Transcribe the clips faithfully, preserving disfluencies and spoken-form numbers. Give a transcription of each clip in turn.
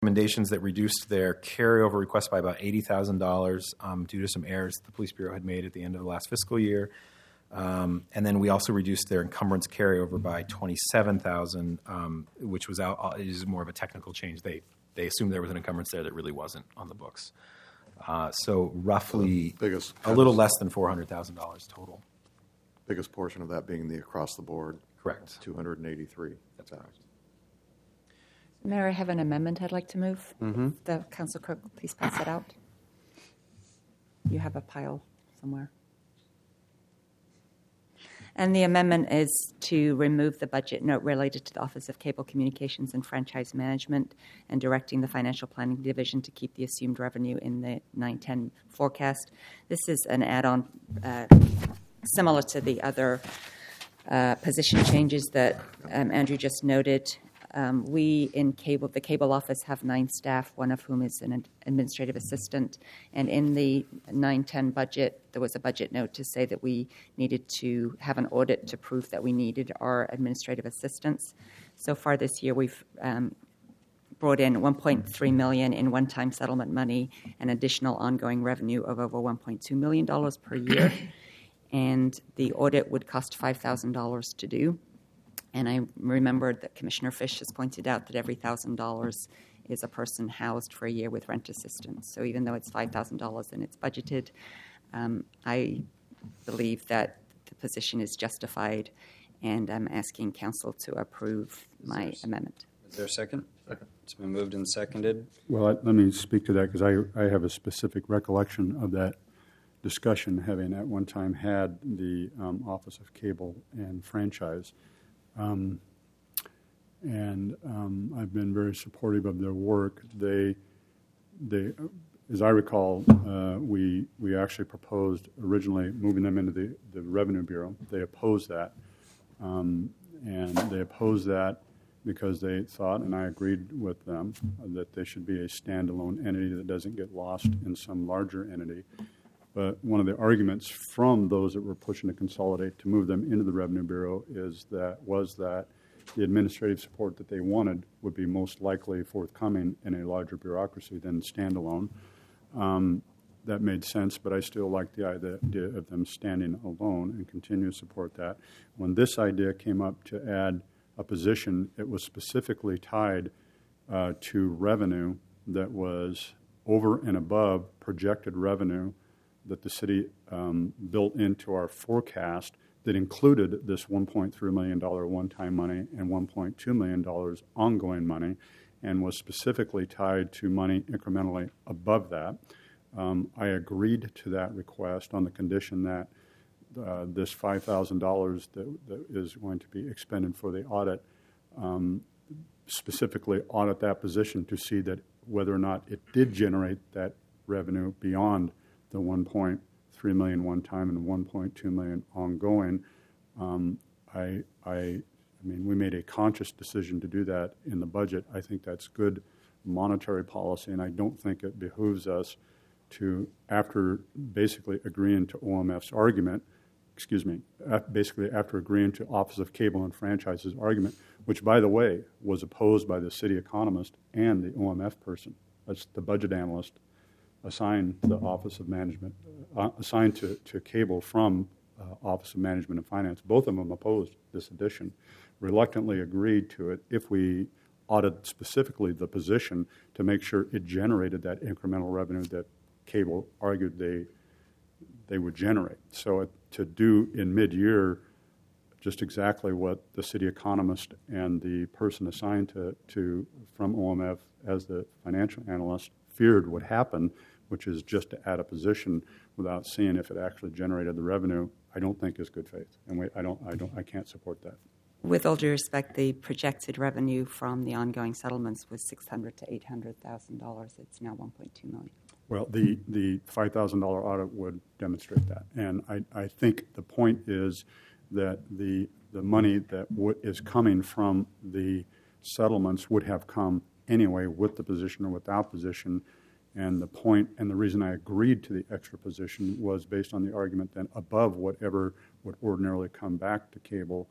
recommendations that reduced their carryover request by about eighty thousand dollars um, due to some errors the Police Bureau had made at the end of the last fiscal year. Um, and then we also reduced their encumbrance carryover by twenty-seven thousand dollars, um, which was out, is more of a technical change. They they assumed there was an encumbrance there that really wasn't on the books. Uh, so roughly biggest, a little less than four hundred thousand dollars total. Biggest portion of that being the across the board. Correct. two hundred eighty-three. That's correct. Mayor, I have an amendment I'd like to move. Mm-hmm. The council clerk, please pass it out. You have a pile somewhere. And the amendment is to remove the budget note related to the Office of Cable Communications and Franchise Management and directing the Financial Planning Division to keep the assumed revenue in the nine ten forecast. This is an add-on uh, similar to the other uh, position changes that um, Andrew just noted. Um, we in cable, the cable office have nine staff, one of whom is an administrative assistant. And in the nine ten budget, there was a budget note to say that we needed to have an audit to prove that we needed our administrative assistants. So far this year, we've um, brought in one point three million dollars in one-time settlement money and additional ongoing revenue of over one point two million dollars per year. And the audit would cost five thousand dollars to do. And I remembered that Commissioner Fish has pointed out that every one thousand dollars is a person housed for a year with rent assistance. So even though it's five thousand dollars and it's budgeted, um, I believe that the position is justified, and I'm asking Council to approve my amendment. Is there a second? Second. It's been moved and seconded. Well, I, let me speak to that because I, I have a specific recollection of that discussion, having at one time had the um, Office of Cable and Franchise. Um, and um, I've been very supportive of their work. They, they, as I recall, uh, we we actually proposed originally moving them into the, the Revenue Bureau. They opposed that, um, and they opposed that because they thought, and I agreed with them, uh, that they should be a standalone entity that doesn't get lost in some larger entity. But one of the arguments from those that were pushing to consolidate to move them into the Revenue Bureau is that was that the administrative support that they wanted would be most likely forthcoming in a larger bureaucracy than standalone. Um, that made sense, but I still like the idea of them standing alone and continue to support that. When this idea came up to add a position, it was specifically tied uh, to revenue that was over and above projected revenue that the city um, built into our forecast that included this one point three million dollars one-time money and one point two million dollars ongoing money, and was specifically tied to money incrementally above that. Um, I agreed to that request on the condition that uh, this five thousand dollars that, that is going to be expended for the audit um, specifically audit that position to see that whether or not it did generate that revenue beyond the one point three million dollars one-time and one point two million dollars ongoing. Um, I, I, I mean, we made a conscious decision to do that in the budget. I think that's good monetary policy, and I don't think it behooves us to, after basically agreeing to O M F's argument, excuse me, basically after agreeing to Office of Cable and Franchise's argument, which, by the way, was opposed by the city economist and the O M F person. That's the budget analyst assigned to the Office of Management, uh, assigned to, to Cable from uh, Office of Management and Finance. Both of them opposed this addition, reluctantly agreed to it if we audited specifically the position to make sure it generated that incremental revenue that Cable argued they they would generate. So uh, to do in mid-year just exactly what the city economist and the person assigned to, to from O M F as the financial analyst feared would happen, which is just to add a position without seeing if it actually generated the revenue, I don't think is good faith, and we, I don't, I don't, I can't support that. With all due respect, the projected revenue from the ongoing settlements was six hundred to eight hundred thousand dollars. It's now one point two million. Well, the the five thousand dollar audit would demonstrate that, and I, I think the point is that the the money that w- is coming from the settlements would have come anyway with the position or without position. And the point and the reason I agreed to the extra position was based on the argument that above whatever would ordinarily come back to Cable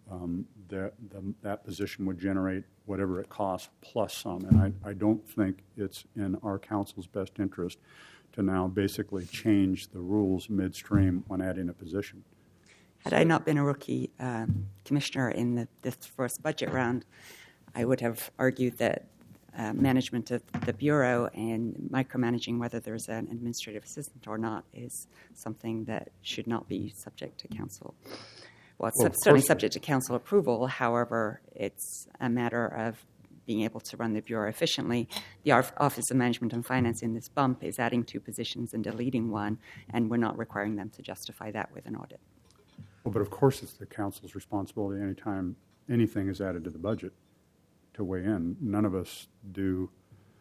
um, that, the, that position would generate whatever it costs plus some. And I, I don't think it's in our council's best interest to now basically change the rules midstream when adding a position. Had I not been a rookie um, commissioner in the, this first budget round, I would have argued that uh, management of the Bureau and micromanaging whether there's an administrative assistant or not is something that should not be subject to council. Well, it's Well, sub- certainly course- subject to council approval. However, it's a matter of being able to run the Bureau efficiently. The Office of Management and Finance in this bump is adding two positions and deleting one, and we're not requiring them to justify that with an audit. Well, but of course it's the council's responsibility anytime anything is added to the budget to weigh in. None of us do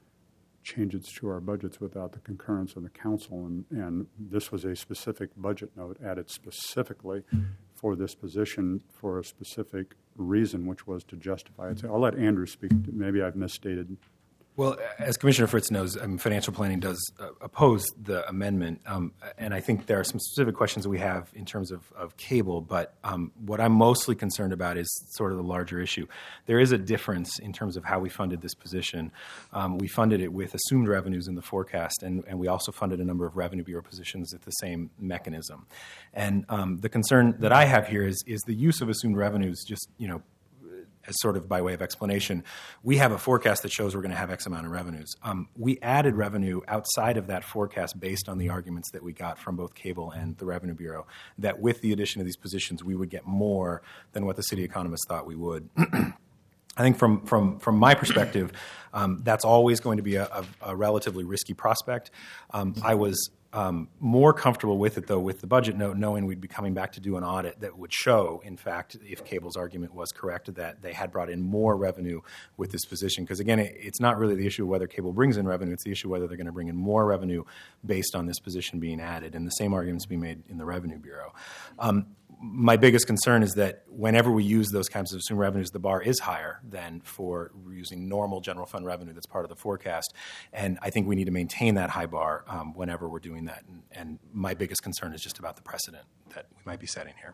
changes to our budgets without the concurrence of the council, and, and this was a specific budget note added specifically for this position for a specific reason, which was to justify it. So I'll let Andrew speak. To, maybe I've misstated. Well, as Commissioner Fritz knows, um, financial planning does uh, oppose the amendment, um, and I think there are some specific questions that we have in terms of, of cable, but um, what I'm mostly concerned about is sort of the larger issue. There is a difference in terms of how we funded this position. Um, we funded it with assumed revenues in the forecast, and, and we also funded a number of Revenue Bureau positions at the same mechanism. And um, the concern that I have here is, is the use of assumed revenues just, you know, as sort of by way of explanation, we have a forecast that shows we're going to have X amount of revenues. Um, we added revenue outside of that forecast based on the arguments that we got from both cable and the Revenue Bureau, that with the addition of these positions, we would get more than what the city economists thought we would. I think from, from, from my perspective, um, that's always going to be a, a, a relatively risky prospect. Um, I was Um, more comfortable with it, though, with the budget note, knowing we'd be coming back to do an audit that would show, in fact, if Cable's argument was correct, that they had brought in more revenue with this position. Because, again, it, it's not really the issue of whether Cable brings in revenue. It's the issue of whether they're going to bring in more revenue based on this position being added. And the same arguments be made in the Revenue Bureau. Um, my biggest concern is that whenever we use those kinds of assumed revenues, the bar is higher than for using normal general fund revenue that's part of the forecast. And I think we need to maintain that high bar um, whenever we're doing that. And, and my biggest concern is just about the precedent that we might be setting here.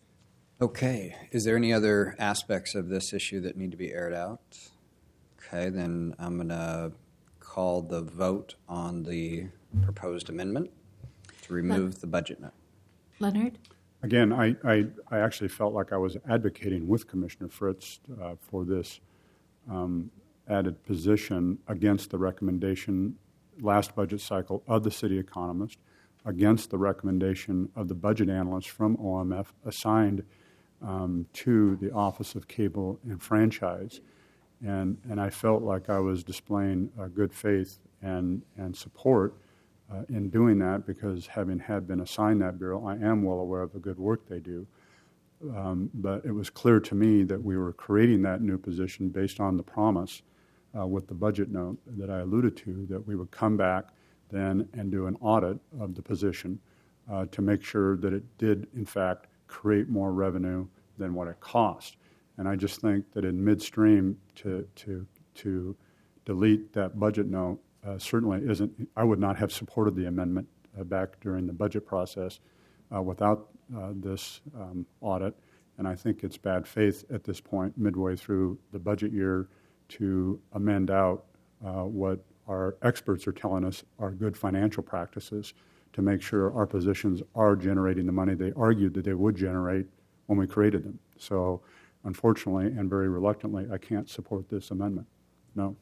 Okay. Is there any other aspects of this issue that need to be aired out? Okay, then I'm going to call the vote on the proposed amendment to remove the budget note. Leonard? Again, I, I, I actually felt like I was advocating with Commissioner Fritz uh, for this um, added position against the recommendation last budget cycle of the city economist, against the recommendation of the budget analyst from O M F assigned um, to the Office of Cable and Franchise. And, and I felt like I was displaying uh, good faith and, and support Uh, in doing that, because having had been assigned that bureau, I am well aware of the good work they do. Um, but it was clear to me that we were creating that new position based on the promise uh, with the budget note that I alluded to, that we would come back then and do an audit of the position uh, to make sure that it did, in fact, create more revenue than what it cost. And I just think that in midstream to, to, to delete that budget note Uh, certainly isn't. I would not have supported the amendment uh, back during the budget process uh, without uh, this um, audit, and I think it's bad faith at this point, midway through the budget year, to amend out uh, what our experts are telling us are good financial practices to make sure our positions are generating the money they argued that they would generate when we created them. So, unfortunately, and very reluctantly, I can't support this amendment. No.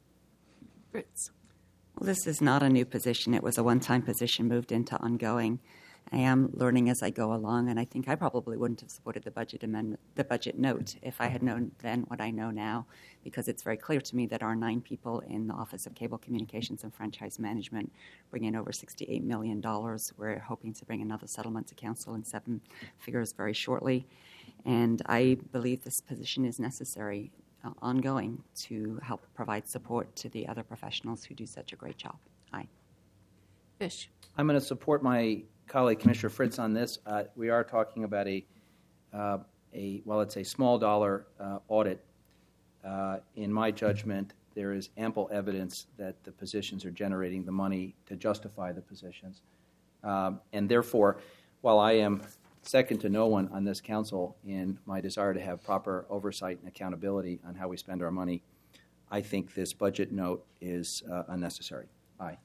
Fritz? Well, this is not a new position. It was a one-time position moved into ongoing. I am learning as I go along, and I think I probably wouldn't have supported the budget amendment, the budget note, if I had known then what I know now, because it's very clear to me that our nine people in the Office of Cable Communications and Franchise Management bring in over sixty-eight million dollars. We're hoping to bring another settlement to council in seven figures very shortly, and I believe this position is necessary Uh, ongoing to help provide support to the other professionals who do such a great job. Aye. Fish? I'm going to support my colleague, Commissioner Fritz, on this. Uh, we are talking about a, uh, a well, it's a small dollar uh, audit. Uh, in my judgment, there is ample evidence that the positions are generating the money to justify the positions. Um, and therefore, while I am second to no one on this council in my desire to have proper oversight and accountability on how we spend our money. I think this budget note is uh, unnecessary. Aye.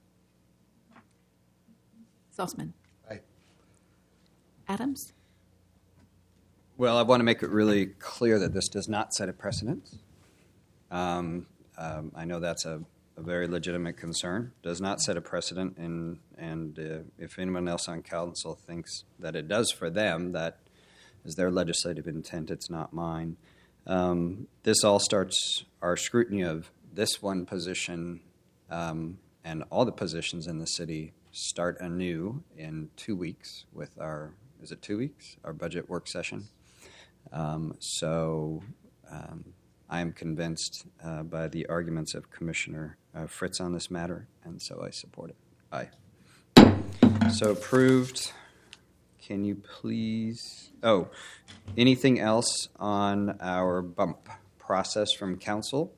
Salzman. Aye. Adams. Well, I want to make it really clear that this does not set a precedent. Um, um, I know that's a, a very legitimate concern. Does not set a precedent, and and uh, if anyone else on council thinks that it does for them, that is their legislative intent. It's not mine. Um, this all starts our scrutiny of this one position, um, and all the positions in the city start anew in two weeks with our, is it two weeks? Our budget work session. Um, so um, I am convinced uh, by the arguments of Commissioner uh, Fritz on this matter, and so I support it. Aye. So approved. Can you please? Oh, anything else on our bump process from council?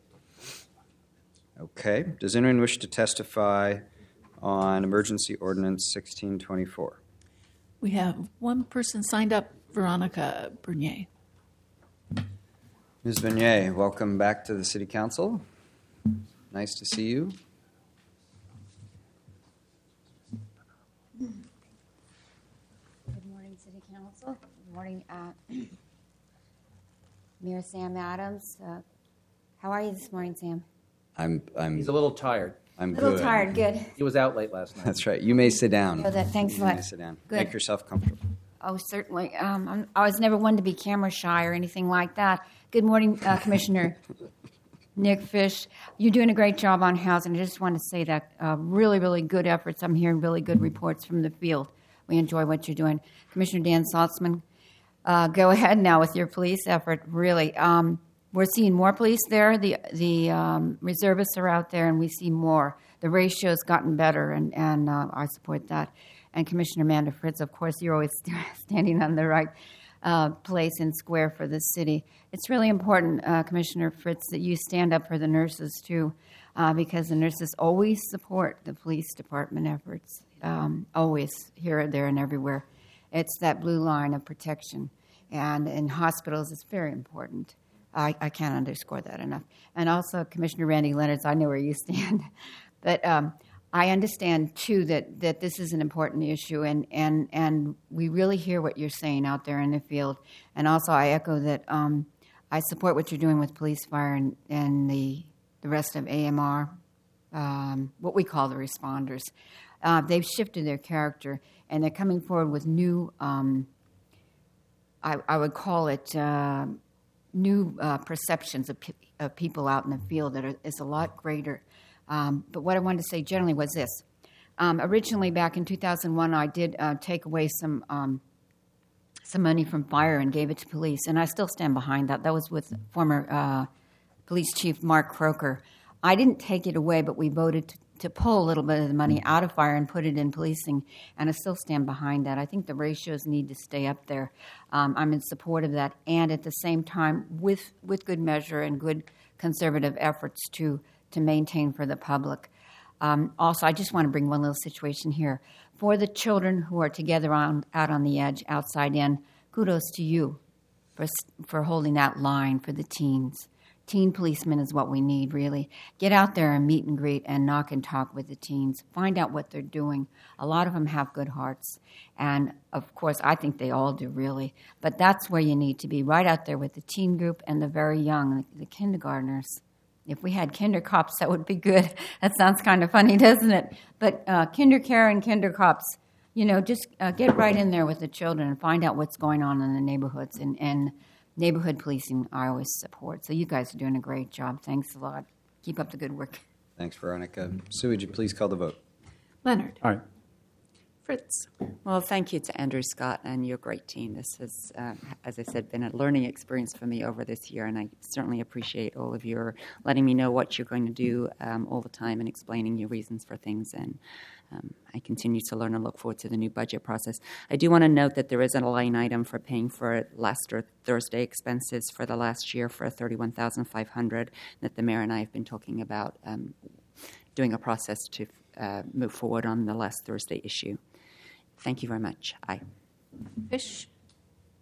Okay. Does anyone wish to testify on emergency ordinance sixteen twenty-four? We have one person signed up, Veronica Bernier. Miz Bernier, welcome back to the City Council. Nice to see you. Good morning, City Council. Good morning, uh, Mayor Sam Adams. Uh, how are you this morning, Sam? I'm I'm He's a little tired. I'm A little good. tired. Good. He was out late last night. That's right. You may sit down. Oh, that- thanks a you lot. may sit down. Good. Make yourself comfortable. Oh, certainly. Um, I'm, I was never one to be camera shy or anything like that. Good morning, uh, Commissioner Nick Fish. You're doing a great job on housing. I just want to say that uh, really, really good efforts. I'm hearing really good reports from the field. We enjoy what you're doing. Commissioner Dan Saltzman, uh, go ahead now with your police effort. Really, um, we're seeing more police there. The the um, reservists are out there, and we see more. The ratio's gotten better, and, and uh, I support that. And Commissioner Amanda Fritz, of course, you're always standing on the right uh, place and square for the city. It's really important, uh, Commissioner Fritz, that you stand up for the nurses, too, uh, because the nurses always support the police department efforts, um, always, here, there, and everywhere. It's that blue line of protection. And in hospitals, it's very important. I, I can't underscore that enough. And also, Commissioner Randy Leonard, I know where you stand. But um, I understand, too, that, that this is an important issue, and, and, and we really hear what you're saying out there in the field. And also, I echo that um, I support what you're doing with police, fire, and, and the, the rest of A M R, um, what we call the responders. Uh, they've shifted their character, and they're coming forward with new, um, I, I would call it, uh, new uh, perceptions of, pe- of people out in the field that are, is a lot greater. Um, but what I wanted to say generally was this. Um, originally, back in two thousand one, I did uh, take away some um, some money from fire and gave it to police, and I still stand behind that. That was with former uh, Police Chief Mark Croker. I didn't take it away, but we voted to, to pull a little bit of the money out of fire and put it in policing, and I still stand behind that. I think the ratios need to stay up there. Um, I'm in support of that, and at the same time, with with good measure and good conservative efforts to to maintain for the public. Um, also, I just want to bring one little situation here. For the children who are together on, out on the edge, outside in, kudos to you for, for holding that line for the teens. Teen policemen is what we need, really. Get out there and meet and greet and knock and talk with the teens. Find out what they're doing. A lot of them have good hearts. And, of course, I think they all do, really. But that's where you need to be, right out there with the teen group and the very young, the, the kindergartners. If we had kinder cops, that would be good. That sounds kind of funny, doesn't it? But uh, kinder care and kinder cops, you know, just uh, get right in there with the children and find out what's going on in the neighborhoods. And, and neighborhood policing, I always support. So you guys are doing a great job. Thanks a lot. Keep up the good work. Thanks, Veronica. Sue, would you please call the vote? Leonard. Aye. Fritz. Well, thank you to Andrew Scott and your great team. This has, uh, as I said, been a learning experience for me over this year, and I certainly appreciate all of your letting me know what you're going to do um, all the time and explaining your reasons for things. And um, I continue to learn and look forward to the new budget process. I do want to note that there is a line item for paying for last or Thursday expenses for the last year for thirty-one thousand five hundred dollars that the mayor and I have been talking about um, doing a process to uh, move forward on the last Thursday issue. Thank you very much. Aye. Fish.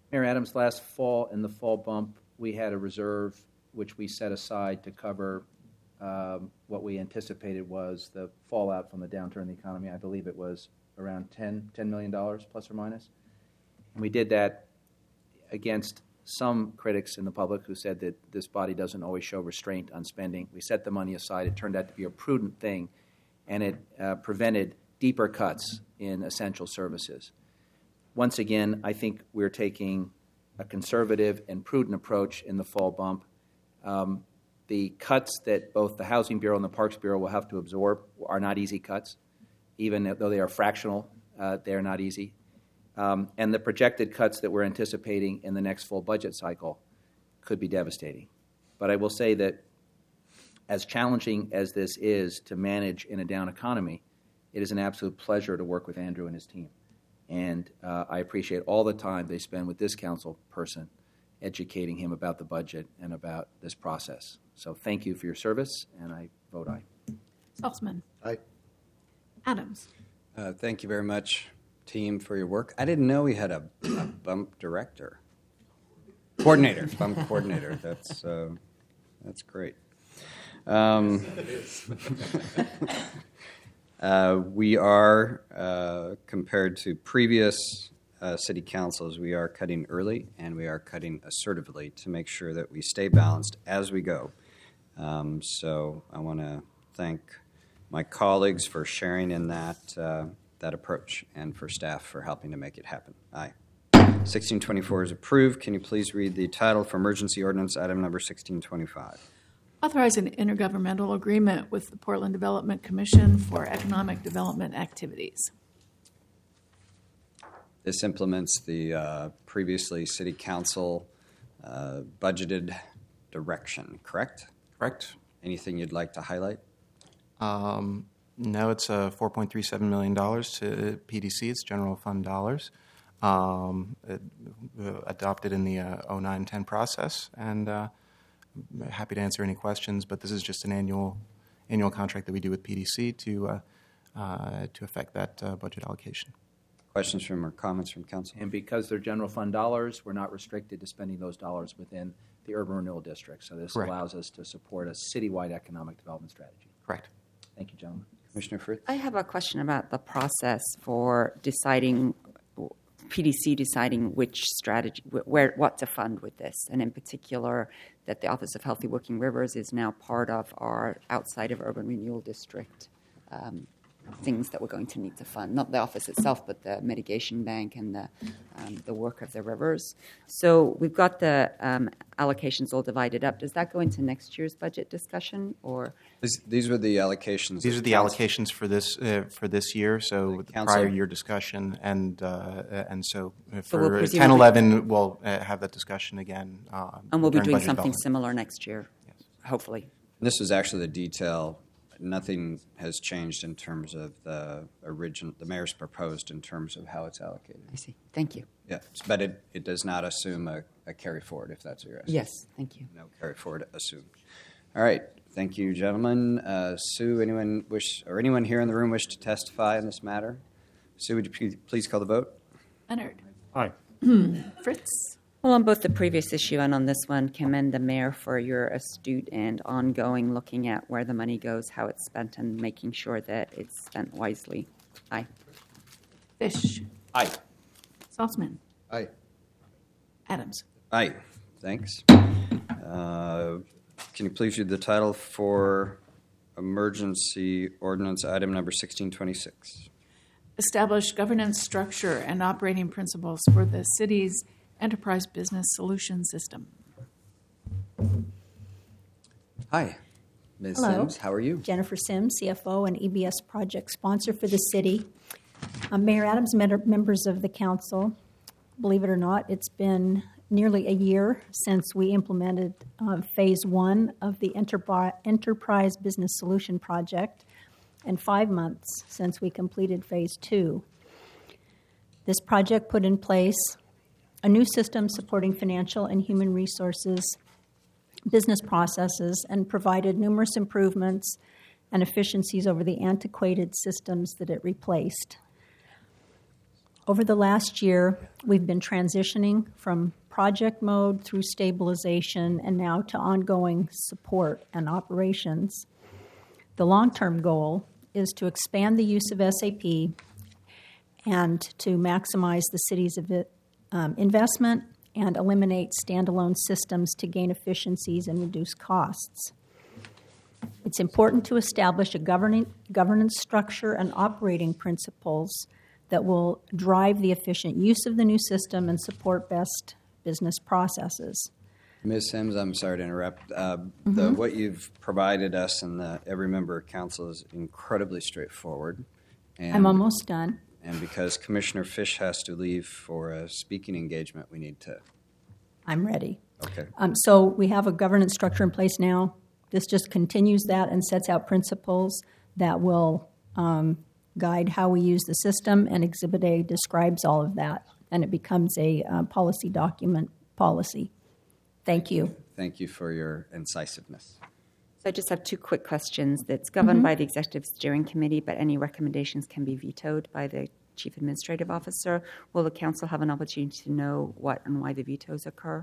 Mayor Adams, last fall, in the fall bump, we had a reserve which we set aside to cover um, what we anticipated was the fallout from the downturn in the economy. I believe it was around ten, ten million dollars plus or minus. And we did that against some critics in the public who said that this body doesn't always show restraint on spending. We set the money aside. It turned out to be a prudent thing, and it uh, prevented deeper cuts in essential services. Once again, I think we're taking a conservative and prudent approach in the fall bump. Um, the cuts that both the Housing Bureau and the Parks Bureau will have to absorb are not easy cuts. Even though they are fractional, uh, they are not easy. Um, and the projected cuts that we're anticipating in the next full budget cycle could be devastating. But I will say that as challenging as this is to manage in a down economy, it is an absolute pleasure to work with Andrew and his team. And uh, I appreciate all the time they spend with this council person educating him about the budget and about this process. So thank you for your service, and I vote aye. Saltzman. Aye. Adams. Uh, thank you very much, team, for your work. I didn't know we had a, a bump director. Coordinator, bump coordinator. That's, uh, that's great. Um, uh, we are, uh, compared to previous uh, city councils, we are cutting early and we are cutting assertively to make sure that we stay balanced as we go. Um, so I want to thank my colleagues for sharing in that uh, that approach, and for staff for helping to make it happen. Aye. sixteen twenty-four is approved. Can you please read the title for emergency ordinance item number sixteen twenty-five? Authorize an intergovernmental agreement with the Portland Development Commission for economic development activities. This implements the uh, previously city council uh, budgeted direction, correct? Correct. Anything you'd like to highlight? Um, no, it's uh, four point three seven million dollars to P D C. It's general fund dollars. Um, it, uh, adopted in the uh, oh nine ten process, and uh, I'm happy to answer any questions, but this is just an annual annual contract that we do with P D C to uh, uh, to affect that uh, budget allocation. Questions from or comments from council? And because they're general fund dollars, we're not restricted to spending those dollars within the urban renewal district. So this Correct. allows us to support a citywide economic development strategy. Correct. Thank you, gentlemen. Commissioner Fritz? I have a question about the process for deciding, P D C deciding which strategy, where, what to fund with this, and in particular that the Office of Healthy Working Rivers is now part of our outside of urban renewal district um, things that we're going to need to fund, not the office itself, but the mitigation bank and the um, the work of the rivers. So we've got the um, allocations all divided up. Does that go into next year's budget discussion, or These, these were the allocations. These that are the council- allocations for this uh, for this year. So with the council- prior year discussion, and uh, and so So for we'll ten presumably- eleven, we'll uh, have that discussion again. Uh, and we'll be during doing budget something development. similar next year, hopefully. This is actually the detail. Nothing has changed in terms of the original, the mayor's proposed in terms of how it's allocated. I see. Thank you. Yeah, but it, it does not assume a, a carry forward, if that's what you're asking. Yes, thank you. No carry forward assumed. All right. Thank you, gentlemen. Uh, Sue, anyone wish, or anyone here in the room wish to testify in this matter? Sue, would you please- please call the vote? Leonard. Aye. Fritz. Well, on both the previous issue and on this one, commend the mayor for your astute and ongoing looking at where the money goes, how it's spent, and making sure that it's spent wisely. Aye. Fish. Aye. Saltzman. Aye. Adams. Aye. Thanks. Uh, can you please read the title for emergency ordinance item number sixteen twenty-six? Establish governance structure and operating principles for the city's enterprise business solution system. Hi, Miz Hello. Sims. How are you? Jennifer Sims, C F O and E B S project sponsor for the city. Uh, Mayor Adams, med- members of the council, believe it or not, it's been nearly a year since we implemented uh, phase one of the Enterpri- Enterprise Business Solution Project, and five months since we completed phase two. This project put in place a new system supporting financial and human resources business processes and provided numerous improvements and efficiencies over the antiquated systems that it replaced. over the last year, we've been transitioning from project mode through stabilization and now to ongoing support and operations. The long-term goal is to expand the use of S A P and to maximize the city's um, investment and eliminate standalone systems to gain efficiencies and reduce costs. It's important to establish a governing, governance structure and operating principles that will drive the efficient use of the new system and support best business processes. Miz Sims, I'm sorry to interrupt. Uh, Mm-hmm. the, what you've provided us and the, every member of council is incredibly straightforward. And, I'm almost done. And because Commissioner Fish has to leave for a speaking engagement, we need to. I'm ready. Okay. Um, so we have a governance structure in place now. This just continues that and sets out principles that will um, guide how we use the system, and Exhibit A describes all of that, and it becomes a uh, policy document policy. Thank you. Thank you for your incisiveness. So I just have two quick questions. That's governed by the Executive Steering Committee, but any recommendations can be vetoed by the Chief Administrative Officer. Will the council have an opportunity to know what and why the vetoes occur?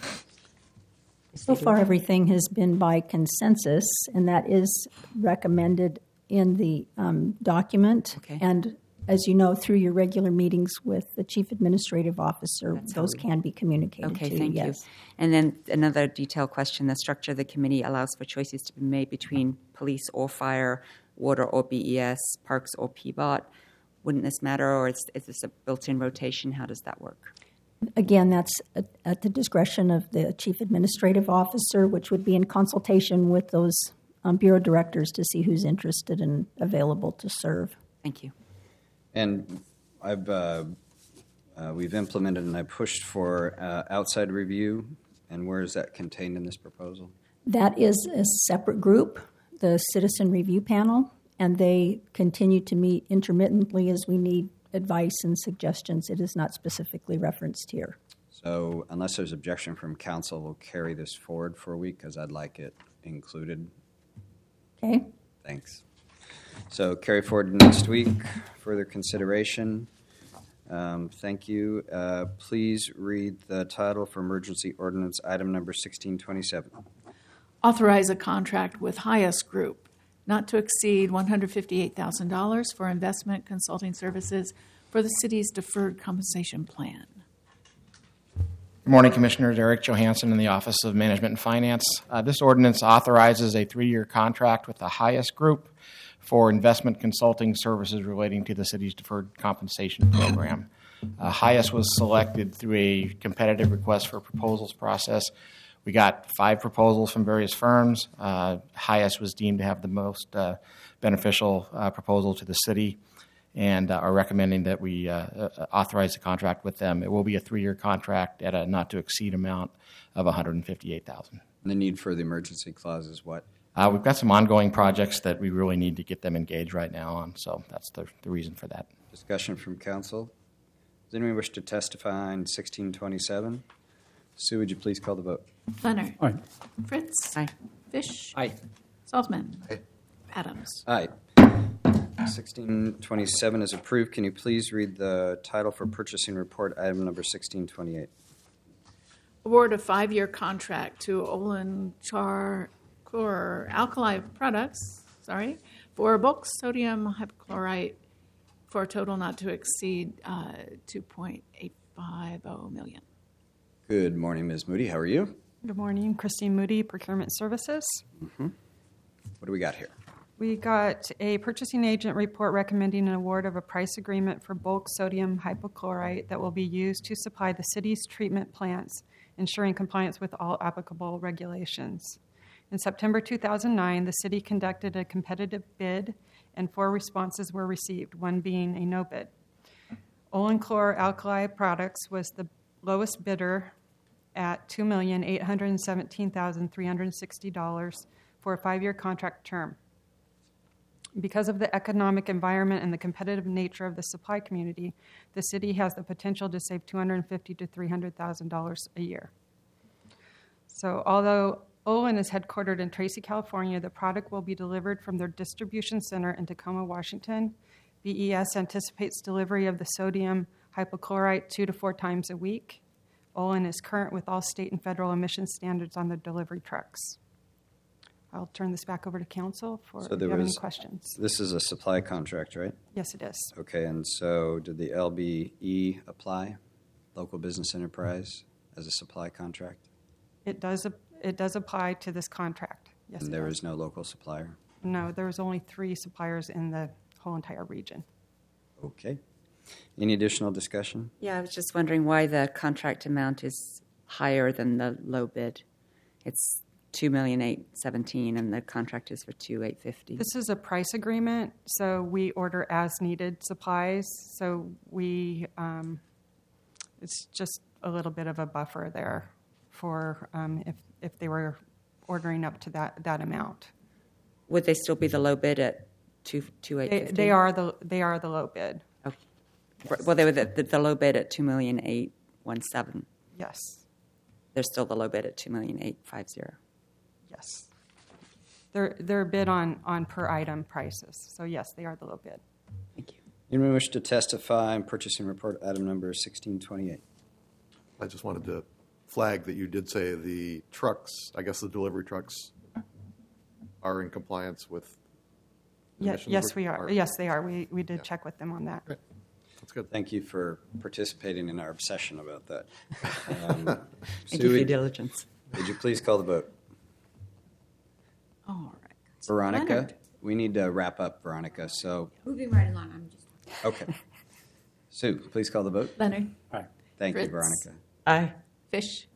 So far, everything has been by consensus, and that is recommended in the um, document. Okay. And as you know, through your regular meetings with the Chief Administrative Officer, That's how those we- can be communicated Okay, to you. thank you. Yes. And then another detailed question. The structure of the committee allows for choices to be made between police or fire, water or B E S, parks or P B O T. Wouldn't this matter, or is, is this a built-in rotation? How does that work? Again, that's at, at the discretion of the Chief Administrative Officer, which would be in consultation with those um, bureau directors to see who's interested and available to serve. Thank you. And I've uh, uh, we've implemented and I pushed for uh, outside review. And where is that contained in this proposal? That is a separate group, the Citizen Review Panel, and they continue to meet intermittently as we need advice and suggestions. It is not specifically referenced here. So unless there's objection from council, we'll carry this forward for a week because I'd like it included. Okay? Thanks. So carry forward to next week. Further consideration. Um, thank you. Uh, please read the title for emergency ordinance item number sixteen twenty-seven. Authorize a contract with Highest Group not to exceed one hundred fifty-eight thousand dollars for investment consulting services for the city's deferred compensation plan. Good morning, Commissioners. Eric Johansson in the Office of Management and Finance. Uh, this ordinance authorizes a three-year contract with the Highest Group for investment consulting services relating to the city's deferred compensation program. Uh, Highest was selected through a competitive request for proposals process. We got five proposals from various firms. Uh, Highest was deemed to have the most uh, beneficial uh, proposal to the city, and uh, are recommending that we uh, authorize the contract with them. It will be a three-year contract at a not-to-exceed amount of one hundred fifty-eight thousand dollars. And the need for the emergency clause is what? Uh, we've got some ongoing projects that we really need to get them engaged right now on, so that's the, the reason for that. Discussion from council. Does anyone wish to testify on sixteen twenty-seven? Sue, would you please call the vote? Fenner. Aye. Fritz. Aye. Fish. Aye. Saltzman. Aye. Adams. Aye. sixteen twenty-seven is approved. Can you please read the title for purchasing report item number sixteen twenty-eight? Award a five-year contract to Olin Char Chlor Alkali Products, sorry, for bulk sodium hypochlorite for a total not to exceed uh, two point eight five zero million. Good morning, Miz Moody. How are you? Good morning, Christine Moody, Procurement Services. Mm-hmm. What do we got here? We got a purchasing agent report recommending an award of a price agreement for bulk sodium hypochlorite that will be used to supply the city's treatment plants, ensuring compliance with all applicable regulations. In September two thousand nine, the city conducted a competitive bid, and four responses were received, one being a no bid. Olin Chlor Alkali Products was the lowest bidder at two million eight hundred seventeen thousand three hundred sixty dollars for a five-year contract term. Because of the economic environment and the competitive nature of the supply community, the city has the potential to save two hundred fifty thousand to three hundred thousand dollars a year. So although Olin is headquartered in Tracy, California, the product will be delivered from their distribution center in Tacoma, Washington. B E S anticipates delivery of the sodium hypochlorite two to four times a week. Olin is current with all state and federal emission standards on the delivery trucks. I'll turn this back over to council for So if there you have any was- questions. This is a supply contract, right? Yes, it is. Okay, and so did the L B E apply, local business enterprise, as a supply contract? It does, it does apply to this contract. Yes, And it there does. is no local supplier? No, there's only three suppliers in the whole entire region. Okay. Any additional discussion? Yeah, I was just wondering why the contract amount is higher than the low bid. It's two million eight seventeen, and the contract is for two eight fifty. This is a price agreement, so we order as needed supplies. So we, um, it's just a little bit of a buffer there for um, if if they were ordering up to that that amount. Would they still be the low bid at two two eight They, fifty? they are the they are the low bid. Oh. Well, they were the, the, the low bid at two million eight one seven. Yes, They're still the low bid at two million eight five zero. yes. They're they're bid on on per item prices. So yes, they are the low bid. Thank you. Anyone wish to testify on purchasing report item number sixteen twenty-eight? I just wanted to flag that you did say the trucks, I guess the delivery trucks, are in compliance with Yeah, emissions yes, we are. requirements. Yes, they are. We we did Yeah. check with them on that. Great. That's good. Thank you for participating in our obsession about that. Um, Thank Sue, you for your would- diligence. Would you please call the vote? All right. Veronica, Leonard. we need to wrap up, Veronica, so, Moving right along. I'm just. okay. Sue, please call the vote. Leonard. Aye. Thank you, Fritz. Veronica. Aye. Fish.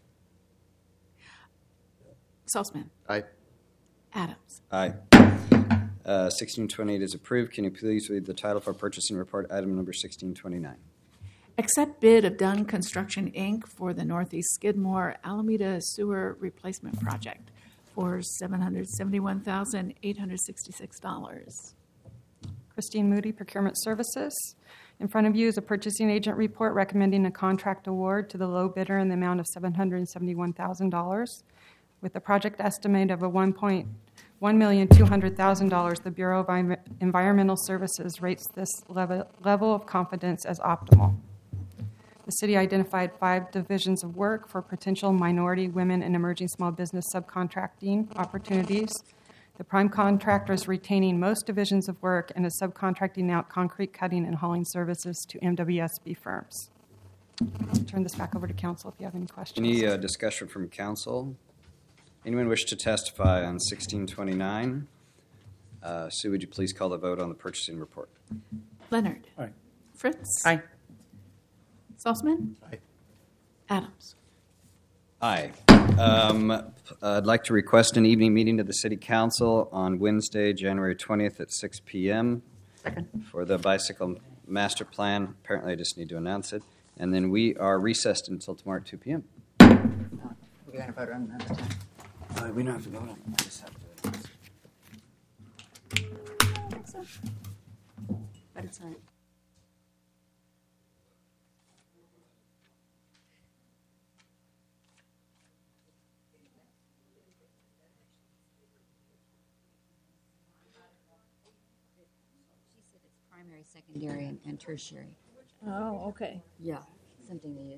Saltzman. Aye. Adams. Aye. Uh, sixteen twenty-eight is approved. Can you please read the title for purchasing report item number sixteen twenty-nine? Accept bid of Dunn Construction, Incorporated for the Northeast Skidmore Alameda Sewer Replacement Project for seven hundred seventy-one thousand eight hundred sixty-six dollars. Christine Moody, Procurement Services. In front of you is a purchasing agent report recommending a contract award to the low bidder in the amount of seven hundred seventy-one thousand dollars. With a project estimate of a one point one million two hundred thousand dollars, the Bureau of Envi- Environmental Services rates this level, level of confidence as optimal. The city identified five divisions of work for potential minority, women, and emerging small business subcontracting opportunities. The prime contractor is retaining most divisions of work and is subcontracting out concrete cutting and hauling services to M W S B firms. I'll turn this back over to council if you have any questions. Any uh, discussion from council? Anyone wish to testify on sixteen twenty-nine? Uh, Sue, would you please call the vote on the purchasing report? Leonard. Aye. Fritz. Aye. Saltzman. Aye. Adams. Aye. Um, I'd like to request an evening meeting of the City Council on Wednesday, January twentieth at six p.m. for the bicycle master plan. Apparently, I just need to announce it. And then we are recessed until tomorrow at two p.m. We're going to vote on another time. Uh, we don't have to vote on it. I just have to. But it's all right. She said it's primary, secondary, and, and tertiary. Oh, okay. Yeah, something that you